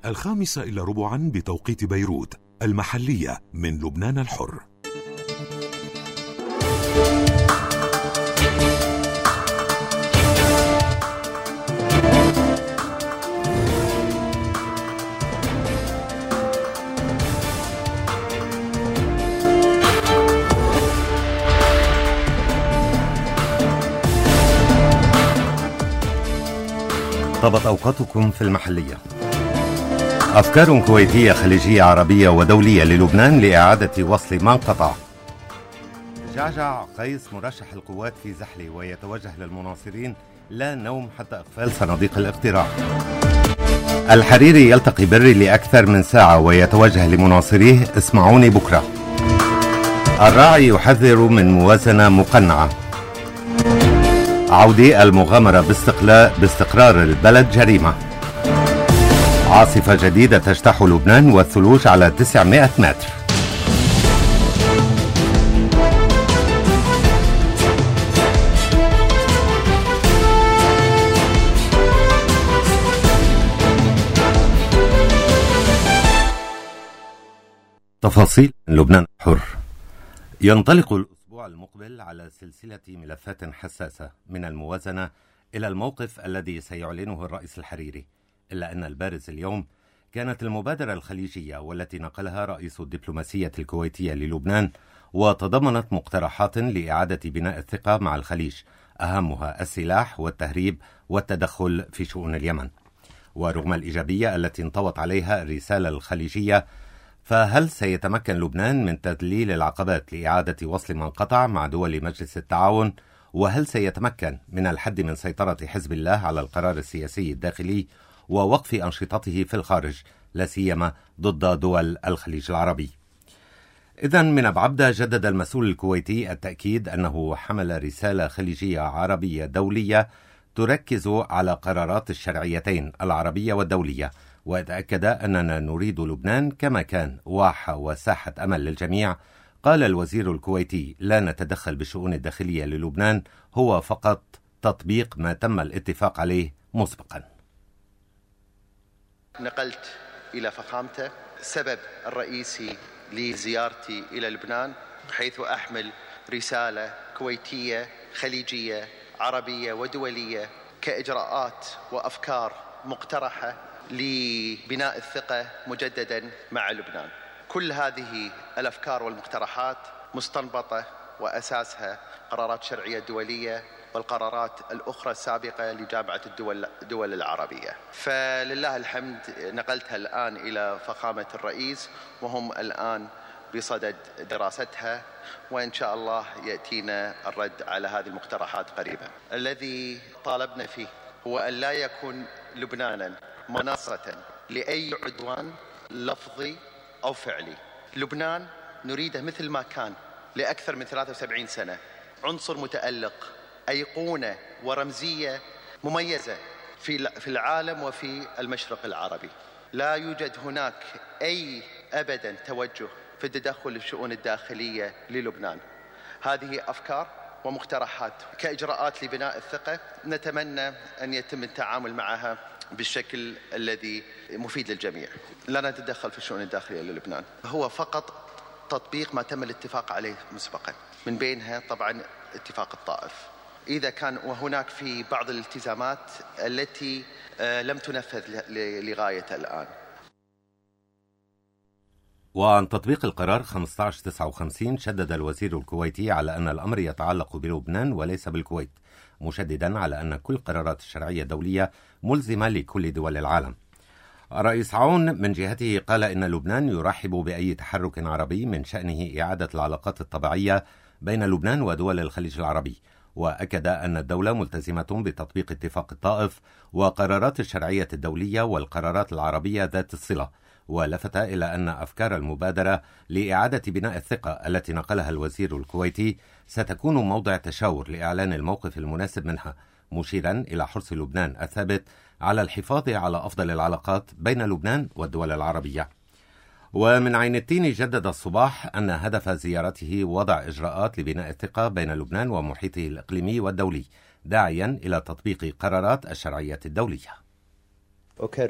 5:15 بتوقيت بيروت المحلية من لبنان الحر. طابت أوقاتكم في المحلية. أفكار كويتية خليجية عربية ودولية للبنان لإعادة وصل ما انقطع. جعجع قيس مرشح القوات في زحلة ويتوجه للمناصرين لا نوم حتى إقفال صناديق الاقتراع. الحريري يلتقي بري لأكثر من ساعة ويتوجه لمناصريه اسمعوني بكرة. الراعي يحذر من موازنة مقنعة. عودي المغامرة باستقرار البلد جريمة. عاصفة جديدة تجتاح لبنان والثلوج على 900 متر. تفاصيل لبنان حر. ينطلق الأسبوع المقبل على سلسلة ملفات حساسة من الموازنة إلى الموقف الذي سيعلنه الرئيس الحريري، إلا أن البارز اليوم كانت المبادرة الخليجية والتي نقلها رئيس الدبلوماسية الكويتية للبنان، وتضمنت مقترحات لإعادة بناء الثقة مع الخليج، أهمها السلاح والتهريب والتدخل في شؤون اليمن. ورغم الإيجابية التي انطوت عليها الرسالة الخليجية، فهل سيتمكن لبنان من تذليل العقبات لإعادة وصل ما انقطع مع دول مجلس التعاون؟ وهل سيتمكن من الحد من سيطرة حزب الله على القرار السياسي الداخلي ووقف أنشطته في الخارج، لا سيما ضد دول الخليج العربي؟ إذن من أبعبدة جدد المسؤول الكويتي التأكيد أنه حمل رسالة خليجية عربية دولية تركز على قرارات الشرعيتين العربية والدولية، وتأكد أننا نريد لبنان كما كان واحة وساحة أمل للجميع. قال الوزير الكويتي: لا نتدخل بالشؤون الداخلية للبنان، هو فقط تطبيق ما تم الاتفاق عليه مسبقا. نقلت إلى فخامته السبب الرئيسي لزيارتي إلى لبنان، حيث أحمل رسالة كويتية خليجية عربية ودولية كإجراءات وأفكار مقترحة لبناء الثقة مجددا مع لبنان. كل هذه الأفكار والمقترحات مستنبطة وأساسها قرارات شرعية دولية والقرارات الأخرى السابقة لجامعة الدول العربية. فلله الحمد نقلتها الآن إلى فخامة الرئيس، وهم الآن بصدد دراستها، وإن شاء الله يأتينا الرد على هذه المقترحات قريبا. الذي طالبنا فيه هو أن لا يكون لبنانا منصة لأي عدوان لفظي أو فعلي. لبنان نريده مثل ما كان لأكثر من 73 سنة، عنصر متألق، أيقونة ورمزية مميزة في العالم وفي المشرق العربي. لا يوجد هناك أي أبدا توجه في التدخل في الشؤون الداخلية للبنان. هذه أفكار ومقترحات كإجراءات لبناء الثقة، نتمنى أن يتم التعامل معها بالشكل الذي مفيد للجميع. لا نتدخل في الشؤون الداخلية للبنان، هو فقط تطبيق ما تم الاتفاق عليه مسبقا، من بينها طبعا اتفاق الطائف، إذا كان وهناك في بعض الالتزامات التي لم تنفذ لغاية الآن. وعن تطبيق القرار 1559 شدد الوزير الكويتي على أن الأمر يتعلق بلبنان وليس بالكويت، مشددا على أن كل قرارات الشرعية الدولية ملزمة لكل دول العالم. الرئيس عون من جهته قال إن لبنان يرحب بأي تحرك عربي من شأنه إعادة العلاقات الطبيعية بين لبنان ودول الخليج العربي، وأكد أن الدولة ملتزمة بتطبيق اتفاق الطائف وقرارات الشرعية الدولية والقرارات العربية ذات الصلة، ولفت إلى أن أفكار المبادرة لإعادة بناء الثقة التي نقلها الوزير الكويتي ستكون موضع تشاور لإعلان الموقف المناسب منها، مشيرا إلى حرص لبنان الثابت على الحفاظ على أفضل العلاقات بين لبنان والدول العربية. ومن عين التين جدد الصباح أن هدف زيارته وضع إجراءات لبناء الثقة بين لبنان ومحيطه الإقليمي والدولي، داعيا إلى تطبيق قرارات الشرعية الدولية. أكرر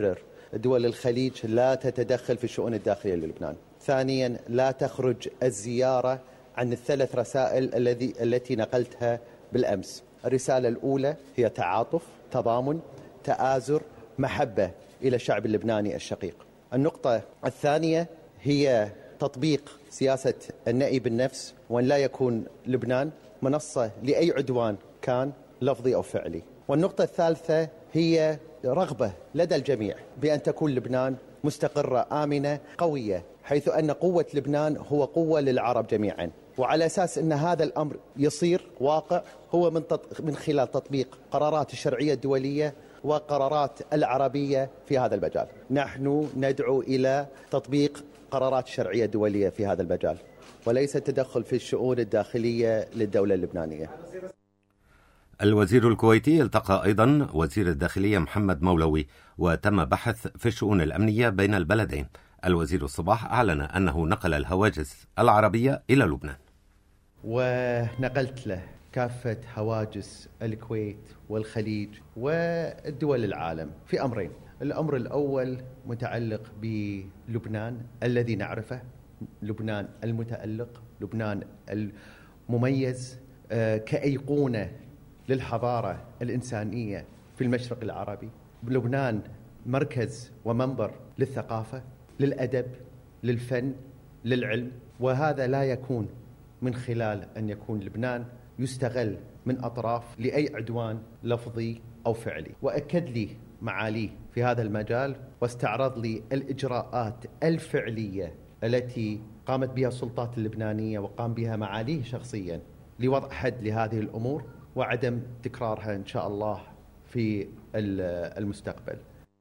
دول الخليج لا تتدخل في الشؤون الداخلية للبنان. ثانيا، لا تخرج الزيارة عن الثلاث رسائل التي نقلتها بالأمس. الرسالة الأولى هي تعاطف، تضامن، تآزر، محبة إلى الشعب اللبناني الشقيق. النقطة الثانية هي تطبيق سياسة النأي بالنفس، وأن لا يكون لبنان منصة لأي عدوان كان لفظي أو فعلي. والنقطة الثالثة هي رغبة لدى الجميع بأن تكون لبنان مستقرة، آمنة، قوية، حيث أن قوة لبنان هو قوة للعرب جميعا. وعلى أساس أن هذا الأمر يصير واقع هو من خلال تطبيق قرارات الشرعية الدولية وقرارات العربية في هذا المجال. نحن ندعو إلى تطبيق قرارات الشرعية الدولية في هذا المجال، وليس التدخل في الشؤون الداخلية للدولة اللبنانية. الوزير الكويتي التقى أيضا وزير الداخلية محمد مولوي، وتم بحث في الشؤون الأمنية بين البلدين. الوزير الصباح أعلن أنه نقل الهواجس العربية إلى لبنان، ونقلت له كافة هواجس الكويت والخليج والدول العالم في أمرين. الأمر الأول متعلق بلبنان الذي نعرفه، لبنان المتألق، لبنان المميز كأيقونة للحضارة الإنسانية في المشرق العربي. لبنان مركز ومنبر للثقافة، للأدب، للفن، للعلم، وهذا لا يكون من خلال أن يكون لبنان يستغل من أطراف لأي عدوان لفظي أو فعلي. وأكد لي معاليه في هذا المجال واستعرض لي الإجراءات الفعلية التي قامت بها السلطات اللبنانية وقام بها معاليه شخصيا لوضع حد لهذه الأمور وعدم تكرارها إن شاء الله في المستقبل.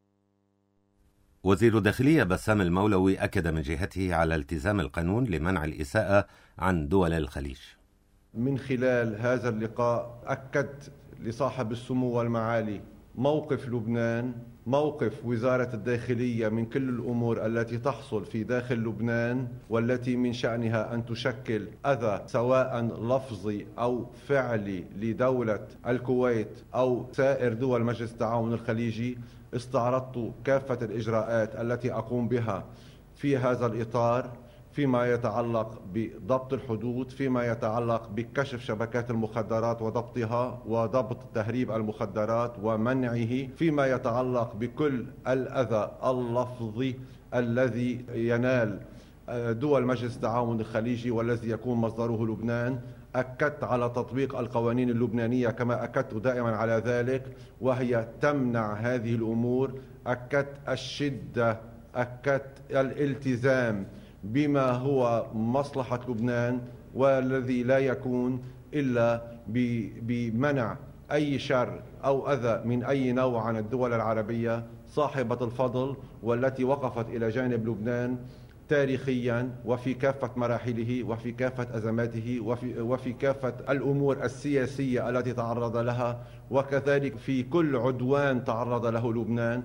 وزير الداخلية بسام المولوي أكد من جهته على التزام القانون لمنع الإساءة عن دول الخليج. من خلال هذا اللقاء أكد لصاحب السمو والمعالي موقف لبنان، موقف وزارة الداخلية من كل الأمور التي تحصل في داخل لبنان والتي من شأنها أن تشكل أذى سواء لفظي أو فعلي لدولة الكويت أو سائر دول مجلس التعاون الخليجي. استعرضت كافة الإجراءات التي أقوم بها في هذا الإطار، فيما يتعلق بضبط الحدود، فيما يتعلق بكشف شبكات المخدرات وضبطها وضبط تهريب المخدرات ومنعه، فيما يتعلق بكل الأذى اللفظي الذي ينال دول مجلس التعاون الخليجي والذي يكون مصدره لبنان. أكدت على تطبيق القوانين اللبنانية كما أكدت دائما على ذلك، وهي تمنع هذه الأمور. أكدت الشدة، أكدت الالتزام بما هو مصلحة لبنان، والذي لا يكون إلا بمنع أي شر أو أذى من أي نوع عن الدول العربية صاحبة الفضل والتي وقفت إلى جانب لبنان تاريخيا وفي كافة مراحله وفي كافة أزماته وفي كافة الأمور السياسية التي تعرض لها، وكذلك في كل عدوان تعرض له لبنان.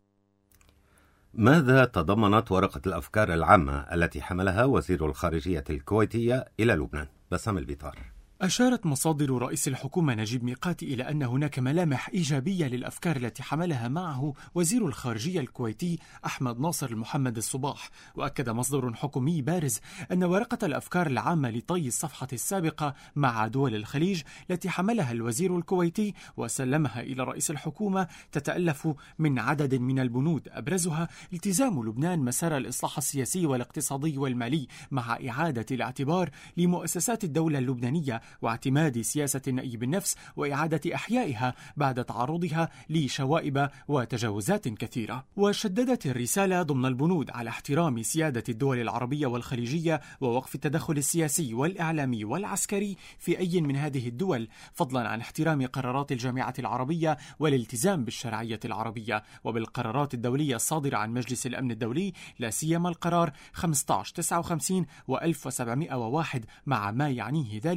ماذا تضمنت ورقة الأفكار العامة التي حملها وزير الخارجية الكويتية إلى لبنان؟ بسام البيطار. أشارت مصادر رئيس الحكومة نجيب ميقاتي إلى أن هناك ملامح إيجابية للأفكار التي حملها معه وزير الخارجية الكويتي أحمد ناصر المحمد الصباح. وأكد مصدر حكومي بارز أن ورقة الأفكار العامة لطي الصفحة السابقة مع دول الخليج التي حملها الوزير الكويتي وسلمها إلى رئيس الحكومة تتألف من عدد من البنود، أبرزها التزام لبنان مسار الإصلاح السياسي والاقتصادي والمالي مع إعادة الاعتبار لمؤسسات الدولة اللبنانية واعتماد سياسة النأي بالنفس وإعادة إحيائها بعد تعرضها لشوائب وتجاوزات كثيرة. وشددت الرسالة ضمن البنود على احترام سيادة الدول العربية والخليجية ووقف التدخل السياسي والإعلامي والعسكري في أي من هذه الدول، فضلا عن احترام قرارات الجامعة العربية والالتزام بالشرعية العربية وبالقرارات الدولية الصادرة عن مجلس الأمن الدولي، لا سيما القرار 1559 و1701 مع ما يعنيه ذلك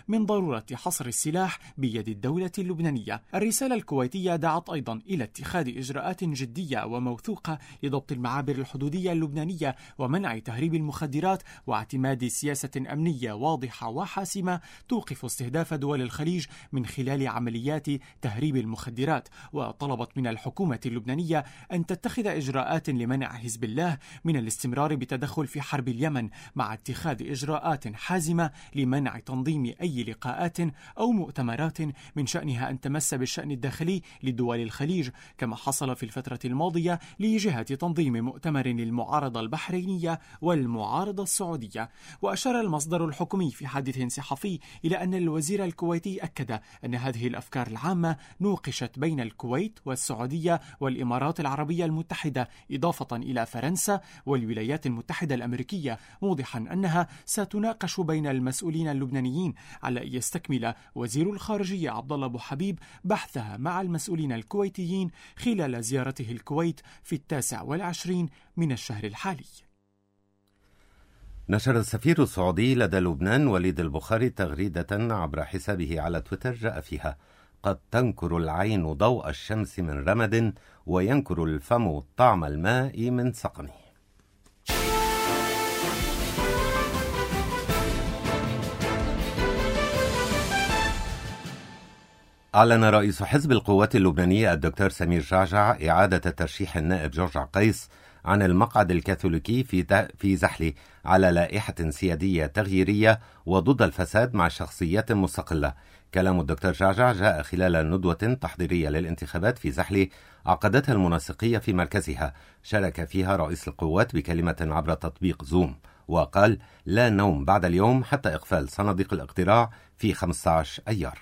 من ضرورة حصر السلاح بيد الدولة اللبنانية. الرسالة الكويتية دعت أيضا إلى اتخاذ إجراءات جدية وموثوقة لضبط المعابر الحدودية اللبنانية ومنع تهريب المخدرات واعتماد سياسة أمنية واضحة وحاسمة توقف استهداف دول الخليج من خلال عمليات تهريب المخدرات. وطلبت من الحكومة اللبنانية أن تتخذ إجراءات لمنع حزب الله من الاستمرار بتدخل في حرب اليمن، مع اتخاذ إجراءات حازمة لمنع تنظيم أي لقاءات أو مؤتمرات من شأنها أن تمس بالشأن الداخلي لدول الخليج، كما حصل في الفترة الماضية لجهة تنظيم مؤتمر للمعارضة البحرينية والمعارضة السعودية. وأشار المصدر الحكومي في حديث صحفي إلى أن الوزير الكويتي أكد أن هذه الأفكار العامة نوقشت بين الكويت والسعودية والإمارات العربية المتحدة إضافة إلى فرنسا والولايات المتحدة الأمريكية، موضحا أنها ستناقش بين المسؤولين اللبنانيين على أن يستكمل وزير الخارجية عبد الله أبو حبيب بحثها مع المسؤولين الكويتيين خلال زيارته الكويت في 29 من الشهر الحالي. نشر السفير السعودي لدى لبنان وليد البخاري تغريدة عبر حسابه على تويتر جاء فيها: قد تنكر العين ضوء الشمس من رمد وينكر الفم طعم الماء من سقمه. أعلن رئيس حزب القوات اللبنانية الدكتور سمير جعجع إعادة ترشيح النائب جورج عقيس عن المقعد الكاثوليكي في زحلي على لائحة سيادية تغييرية وضد الفساد مع شخصيات مستقلة. كلام الدكتور جعجع جاء خلال ندوة تحضيرية للانتخابات في زحلي عقدتها المنسقية في مركزها، شارك فيها رئيس القوات بكلمة عبر تطبيق زوم، وقال: لا نوم بعد اليوم حتى إقفال صناديق الاقتراع في 15 أيار.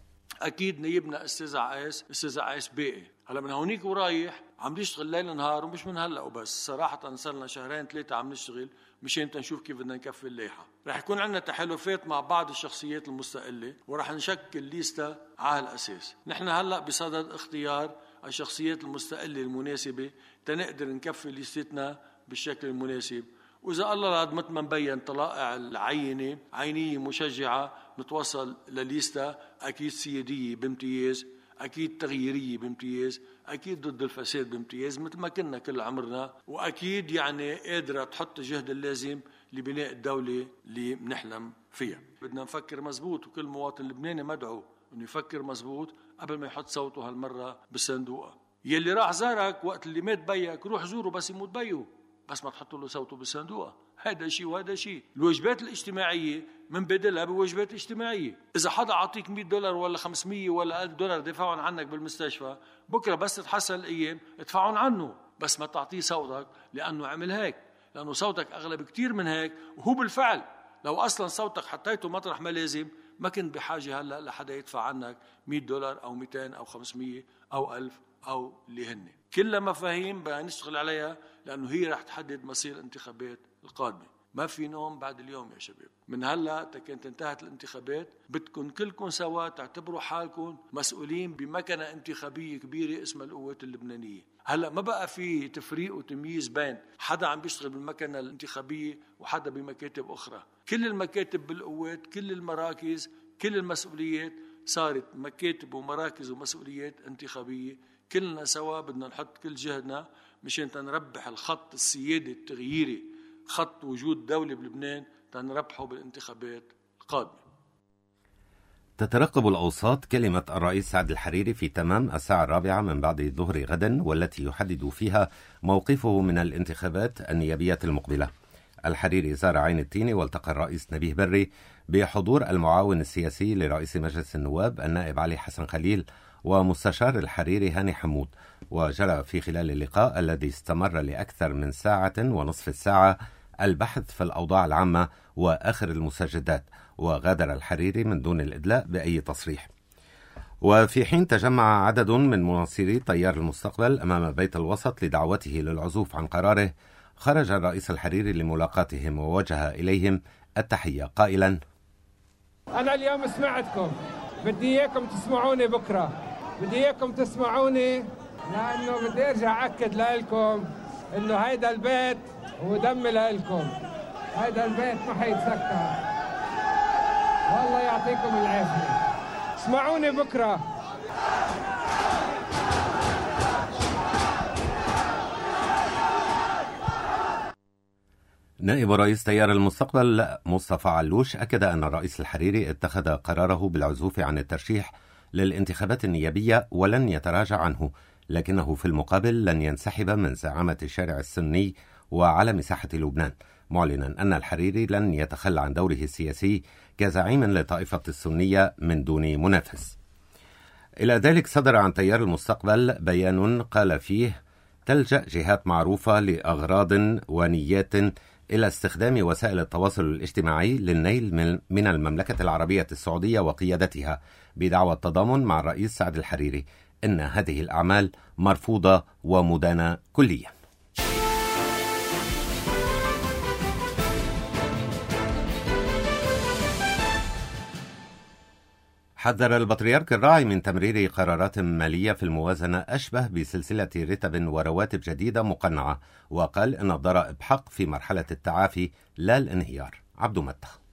اكيد نيبنا استاذ عايس باقي هلا من هونيك ورايح عم نشتغل ليل نهار، ومش من هلا وبس، صراحه صار لنا 2-3 شهور عم نشتغل مشان نشوف كيف بدنا نكفي اللائحه. رح يكون عندنا تحالفات مع بعض الشخصيات المستقله ورح نشكل ليستا على الاساس. نحن هلا بصدد اختيار الشخصيات المستقله المناسبه تنقدر نكفي ليستنا بالشكل المناسب، وإذا الله راد مثل ما مبين طلائع العينة عينية مشجعة نتوصل لليستا أكيد سيادية بامتياز، أكيد تغييرية بامتياز، أكيد ضد الفساد بامتياز مثل ما كنا كل عمرنا، وأكيد يعني قادرة تحط الجهد اللازم لبناء الدولة اللي بنحلم فيها. بدنا نفكر مزبوط، وكل مواطن لبناني مدعو إنه يفكر مزبوط قبل ما يحط صوته هالمرة بالصندوق. يلي راح زارك وقت اللي مات بيك روح زوره بس يموت بيه، بس ما تحطوا له صوته بالصندوق. هذا شيء وهذا شيء. الواجبات الاجتماعية من بدلها بواجبات اجتماعية. إذا حدا عطيك $100 ولا 500 ولا $1000 دفعهم عنك بالمستشفى، بكرة بس تتحسن الأيام ادفعهم عنه، بس ما تعطيه صوتك لأنه عمل هيك، لأنه صوتك أغلى بكتير من هيك. وهو بالفعل لو أصلا صوتك حطيته مطرح ما لازم ما كنت بحاجة هلأ لحدا يدفع عنك $100 أو 200 أو 500 أو 1000 أو اللي هن. كلها مفاهيم بدنا نشتغل عليها، لأنه هي رح تحدد مصير الانتخابات القادمة. ما في نوم بعد اليوم يا شباب. من هلا كانت انتهت الانتخابات بدكم كلكم سوا تعتبروا حالكم مسؤولين بمكنة انتخابية كبيرة اسمها القوات اللبنانية. هلا ما بقى في تفريق وتمييز بين حدا عم بيشتغل بالمكنة الانتخابية وحدا بمكاتب أخرى. كل المكاتب بالقوات، كل المراكز، كل المسؤوليات صارت مكاتب ومراكز ومسؤوليات انتخابية. كلنا سوا بدنا نحط كل جهدنا مشان تنربح الخط السيادي التغييري، خط وجود دولة بلبنان تنربحه بالانتخابات القادمة. تترقب الأوساط كلمة الرئيس سعد الحريري في تمام 4:00 من بعد الظهر غدا، والتي يحدد فيها موقفه من الانتخابات النيابية المقبلة. الحريري زار عين التيني والتقى الرئيس نبيه بري بحضور المعاون السياسي لرئيس مجلس النواب النائب علي حسن خليل ومستشار الحريري هاني حمود. وجرى في خلال اللقاء الذي استمر لأكثر من 1.5 ساعة البحث في الأوضاع العامة وآخر المستجدات، وغادر الحريري من دون الإدلاء بأي تصريح. وفي حين تجمع عدد من مناصري تيار المستقبل أمام بيت الوسط لدعوته للعزوف عن قراره، خرج الرئيس الحريري لملاقاتهم ووجه إليهم التحية قائلا: أنا اليوم سمعتكم، بدي إياكم تسمعوني بكرة، بدي إياكم تسمعوني لأنه بدي أرجع أكد لكم إنه هيدا البيت هو دم لكم، هيدا البيت ما حيتسكر. والله يعطيكم العافية. اسمعوني بكرة. نائب رئيس تيار المستقبل مصطفى علوش أكد أن الرئيس الحريري اتخذ قراره بالعزوف عن الترشيح للانتخابات النيابية ولن يتراجع عنه، لكنه في المقابل لن ينسحب من زعامة الشارع السني وعلى مساحة لبنان، معلنا أن الحريري لن يتخلى عن دوره السياسي كزعيم للطائفة السنية من دون منافس. إلى ذلك صدر عن تيار المستقبل بيان قال فيه تلجأ جهات معروفة لأغراض ونيات إلى استخدام وسائل التواصل الاجتماعي للنيل من المملكة العربية السعودية وقيادتها بدعوى التضامن مع الرئيس سعد الحريري، إن هذه الأعمال مرفوضة ومدانة كليا. حذر البطريرك الراعي من تمرير قرارات مالية في الموازنة أشبه بسلسلة رتب ورواتب جديدة مقنعة، وقال إن الضرائب حق في مرحلة التعافي لا الانهيار. عبد متخ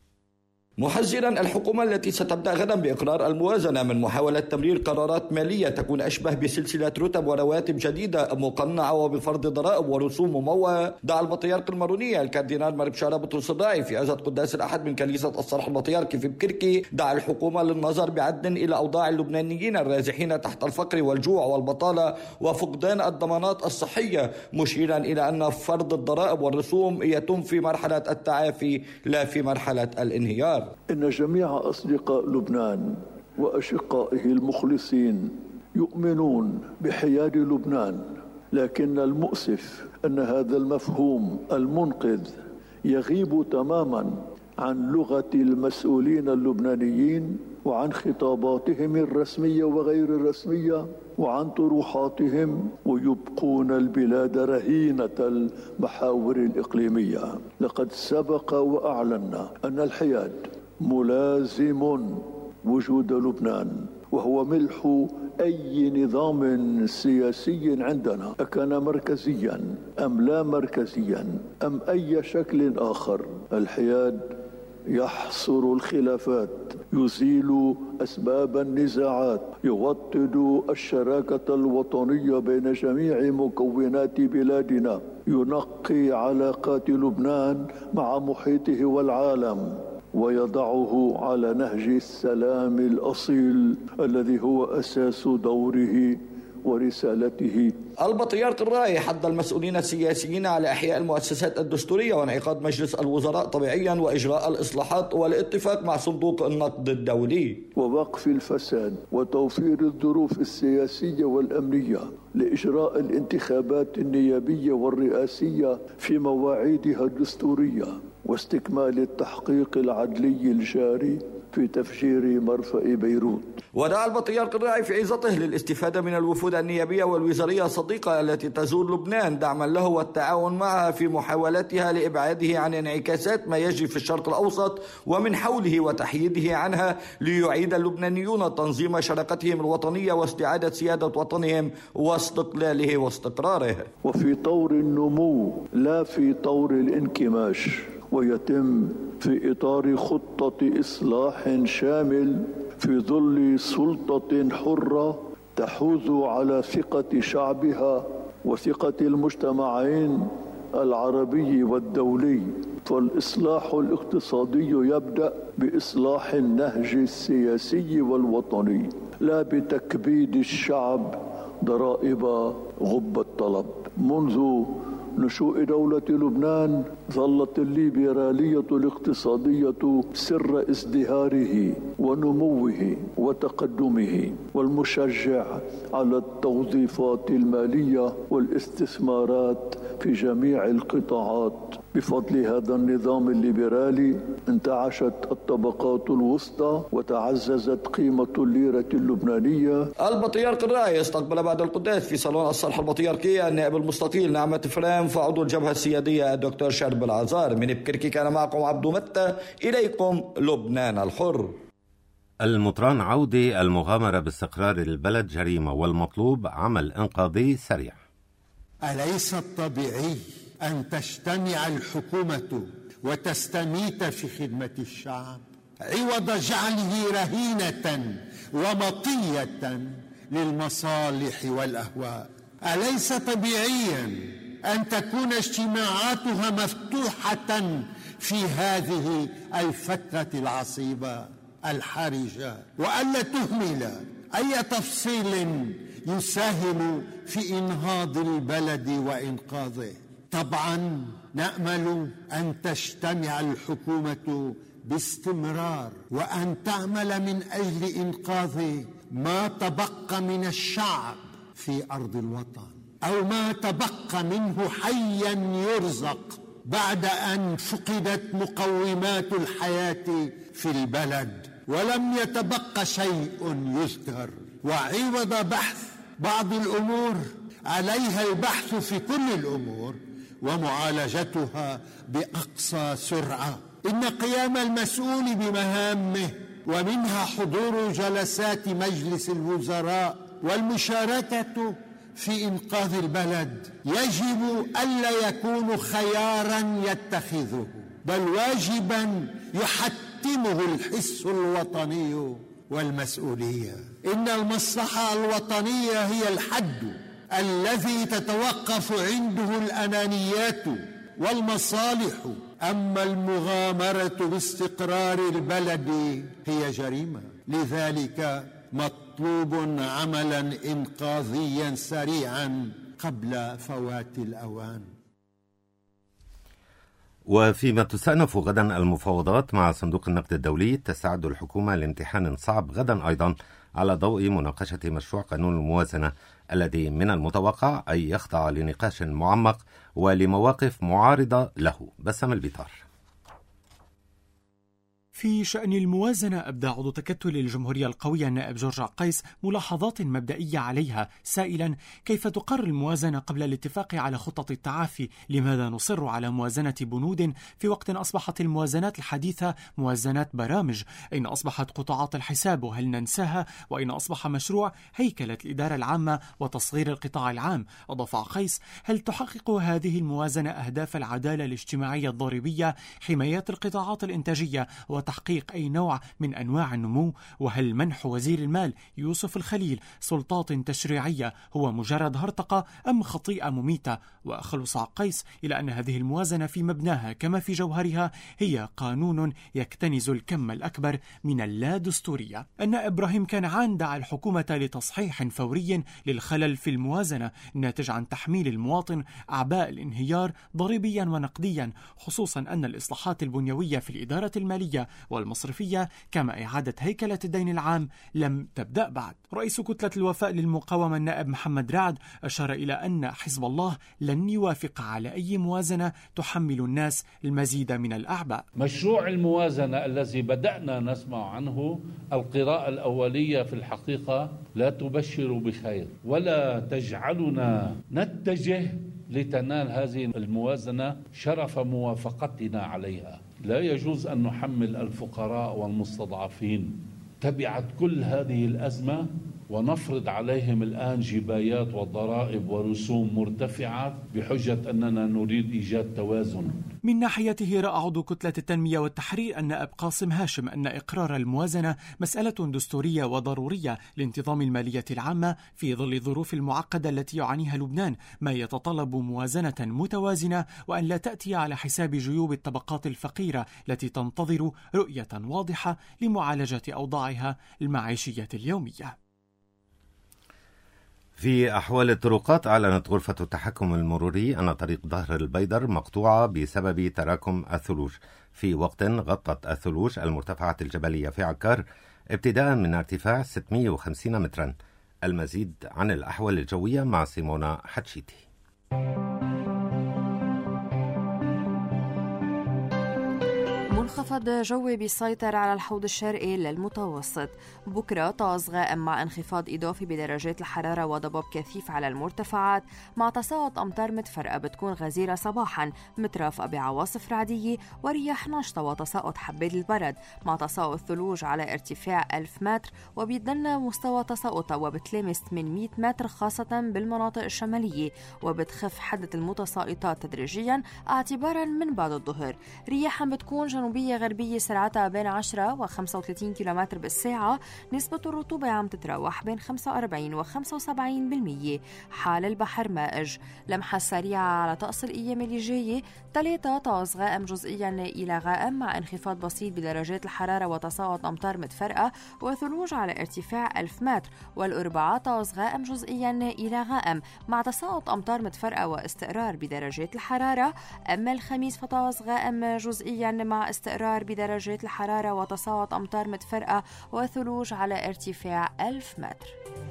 محذرا الحكومة التي ستبدأ غدا بإقرار الموازنة من محاولة تمرير قرارات مالية تكون أشبه بسلسلة رتب ورواتب جديدة مقنعة وبفرض ضرائب ورسوم مموهة، دعا البطريرك المارونية الكاردينال مار بشارة بطرس الراعي في عزة قداس الأحد من كنيسة الصرح البطريركي في بكركي، دعا الحكومة للنظر بعدل إلى أوضاع اللبنانيين الرازحين تحت الفقر والجوع والبطالة وفقدان الضمانات الصحية، مشيرا إلى أن فرض الضرائب والرسوم يتم في مرحلة التعافي لا في مرحلة الانهيار. إن جميع أصدقاء لبنان وأشقائه المخلصين يؤمنون بحياد لبنان، لكن المؤسف أن هذا المفهوم المنقذ يغيب تماما عن لغة المسؤولين اللبنانيين وعن خطاباتهم الرسمية وغير الرسمية وعن طروحاتهم، ويبقون البلاد رهينة المحاور الإقليمية. لقد سبق وأعلنا أن الحياد ملازم وجود لبنان، وهو ملح أي نظام سياسي عندنا، أكان مركزيا أم لا مركزيا أم أي شكل آخر. الحياد يحصر الخلافات، يزيل أسباب النزاعات، يوطد الشراكة الوطنية بين جميع مكونات بلادنا، ينقي علاقات لبنان مع محيطه والعالم، ويضعه على نهج السلام الأصيل الذي هو أساس دوره ورسالته. البطريرك الراعي حض المسؤولين السياسيين على إحياء المؤسسات الدستورية وانعقاد مجلس الوزراء طبيعيا وإجراء الإصلاحات والاتفاق مع صندوق النقد الدولي ووقف الفساد وتوفير الظروف السياسية والأمنية لإجراء الانتخابات النيابية والرئاسية في مواعيدها الدستورية، واستكمال التحقيق العدلي الجاري في تفجير مرفأ بيروت. ودعا البطريرك الراعي في عظته للاستفادة من الوفود النيابية والوزارية الصديقة التي تزور لبنان دعما له والتعاون معها في محاولتها لإبعاده عن انعكاسات ما يجري في الشرق الأوسط ومن حوله وتحييده عنها، ليعيد اللبنانيون تنظيم شراكتهم الوطنية واستعادة سيادة وطنهم واستقلاله واستقراره. وفي طور النمو لا في طور الانكماش، ويتم في إطار خطة إصلاح شامل في ظل سلطة حرة تحوز على ثقة شعبها وثقة المجتمعين العربي والدولي. فالإصلاح الاقتصادي يبدأ بإصلاح النهج السياسي والوطني، لا بتكبيد الشعب ضرائب غب الطلب. منذ نشوء دولة لبنان ظلت الليبرالية الاقتصادية سر ازدهاره ونموه وتقدمه، والمشجع على التوظيفات المالية والاستثمارات في جميع القطاعات. بفضل هذا النظام الليبرالي انتعشت الطبقات الوسطى وتعززت قيمة الليرة اللبنانية. البطريرك الراعي استقبل بعد القداس في صالون الصرح البطريركي النائب المستطيل نعمة فرام فعضو الجبهة السيادية الدكتور شرب العزار. من بكركي كان معكم عبد متى، إليكم لبنان الحر. المطران عودي المغامرة باستقرار البلد جريمة، والمطلوب عمل إنقاذي سريع. أليس الطبيعي أن تجتمع الحكومة وتستميت في خدمة الشعب؟ عوض جعله رهينة ومطية للمصالح والأهواء. أليس طبيعيا أن تكون اجتماعاتها مفتوحة في هذه الفترة العصيبة الحرجة، وألا تهمل أي تفصيل يساهم في إنهاض البلد وإنقاذه؟ طبعا نأمل أن تجتمع الحكومة باستمرار وأن تعمل من أجل إنقاذ ما تبقى من الشعب في أرض الوطن، أو ما تبقى منه حيا يرزق بعد أن فقدت مقومات الحياة في البلد ولم يتبقى شيء يذكر. وعوض بحث بعض الأمور عليها البحث في كل الأمور ومعالجتها بأقصى سرعة. إن قيام المسؤول بمهامه ومنها حضور جلسات مجلس الوزراء والمشاركة في إنقاذ البلد يجب ألا يكون خيارا يتخذه، بل واجبا يحتمه الحس الوطني والمسؤولية. إن المصلحة الوطنية هي الحد الذي تتوقف عنده الأنانيات والمصالح، أما المغامرة باستقرار البلد هي جريمة. لذلك مطلوب عملا إنقاذيا سريعا قبل فوات الأوان. وفيما تستأنف غدا المفاوضات مع صندوق النقد الدولي، تستعد الحكومة لامتحان صعب غدا أيضا على ضوء مناقشة مشروع قانون الموازنة الذي من المتوقع أن يخضع لنقاش معمق ولمواقف معارضة له. بسام البيطار. في شأن الموازنة أبدى عضو تكتل الجمهورية القوية النائب جورج عقيس ملاحظات مبدئية عليها، سائلا كيف تقر الموازنة قبل الاتفاق على خطة التعافي؟ لماذا نصر على موازنة بنود في وقت أصبحت الموازنات الحديثة موازنات برامج؟ أين أصبحت قطاعات الحساب وهل ننساها؟ وأين أصبح مشروع هيكلة الإدارة العامة وتصغير القطاع العام؟ أضاف عقيس: هل تحقق هذه الموازنة أهداف العدالة الاجتماعية الضريبية، حماية القطاعات الإنتاجية وتحقيق أي نوع من أنواع النمو؟ وهل منح وزير المال يوسف الخليل سلطات تشريعية هو مجرد هرطقة أم خطيئة مميتة؟ وأخلص عقيس إلى أن هذه الموازنة في مبناها كما في جوهرها هي قانون يكتنز الكم الأكبر من اللا دستورية. النائب إبراهيم كنعان دعا الحكومة لتصحيح فوري للخلل في الموازنة الناتج عن تحميل المواطن أعباء الانهيار ضريبيا ونقديا، خصوصا أن الإصلاحات البنيوية في الإدارة المالية والمصرفية كما إعادة هيكلة الدين العام لم تبدأ بعد. رئيس كتلة الوفاء للمقاومة النائب محمد رعد أشار إلى أن حزب الله لن يوافق على أي موازنة تحمل الناس المزيد من الأعباء. مشروع الموازنة الذي بدأنا نسمع عنه القراءة الأولية في الحقيقة لا تبشر بخير ولا تجعلنا نتجه لتنال هذه الموازنة شرف موافقتنا عليها. لا يجوز أن نحمل الفقراء والمستضعفين تبعت كل هذه الأزمة ونفرض عليهم الآن جبايات وضرائب ورسوم مرتفعة بحجة أننا نريد إيجاد توازن. من ناحيته رأى عضو كتلة التنمية والتحرير النائب قاسم هاشم أن إقرار الموازنة مسألة دستورية وضرورية لانتظام المالية العامة في ظل الظروف المعقدة التي يعانيها لبنان، ما يتطلب موازنة متوازنة وأن لا تأتي على حساب جيوب الطبقات الفقيرة التي تنتظر رؤية واضحة لمعالجة أوضاعها المعيشية اليومية. في أحوال الطرقات، أعلنت غرفة التحكم المروري أن طريق ظهر البيدر مقطوعة بسبب تراكم الثلوج، في وقت غطت الثلوج المرتفعات الجبلية في عكار ابتداء من ارتفاع 650 مترا. المزيد عن الأحوال الجوية مع سيمونا حتشيتي. منخفض جوي بيسيطر على الحوض الشرقي للمتوسط. بكرة طاس غائم مع انخفاض إضافي بدرجات الحرارة وضباب كثيف على المرتفعات مع تساقط أمطار متفرقة بتكون غزيرة صباحا مترافقة بعواصف رعدية ورياح نشطة وتساقط حبات البرد مع تساقط ثلوج على ارتفاع 1000 متر وبيتدنى مستوى تساقطها وبتلامس 800 متر خاصة بالمناطق الشمالية، وبتخف حدة المتساقطات تدريجيا اعتبارا من بعد الظهر. رياحا بتكون جنوبية جنوبية غربية سرعتها بين 10 و 35 كيلومتر بالساعة. نسبة الرطوبة عم تتراوح بين 45 و 75%. حال البحر مائج. لمحة سريعة على طقس الأيام اللي جاية: 3 طقس غائم جزئيا إلى غائم مع انخفاض بسيط بدرجات الحرارة وتساقط أمطار متفرقة وثلوج على ارتفاع 1000 متر. والأربعاء طقس غائم جزئيا إلى غائم مع تساقط أمطار متفرقة واستقرار بدرجات الحرارة. أما الخميس فطقس غائم جزئيا مع استقرار بدرجات الحرارة وتساقط أمطار متفرقة وثلوج على ارتفاع 1000 متر.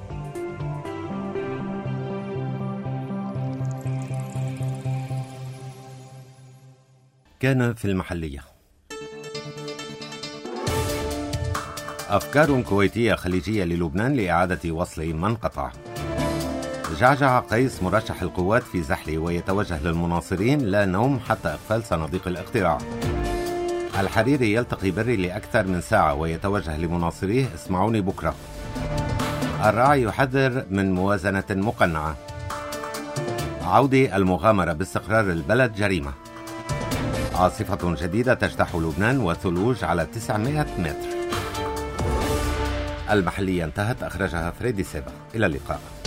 كان في المحلية. أفكار كويتية خليجية للبنان لإعادة وصل من قطع. جعجع قيس مرشح القوات في زحلي ويتوجه للمناصرين: لا نوم حتى إقفال صناديق الاقتراع. الحريري يلتقي بري لأكثر من ساعة ويتوجه لمناصريه: اسمعوني بكرة. الراعي يحذر من موازنة مقنعة. عودة المغامرة باستقرار البلد جريمة. عاصفة جديدة تجتاح لبنان وثلوج على 900 متر. المحلية انتهت، أخرجها فريدي سيبا. إلى اللقاء.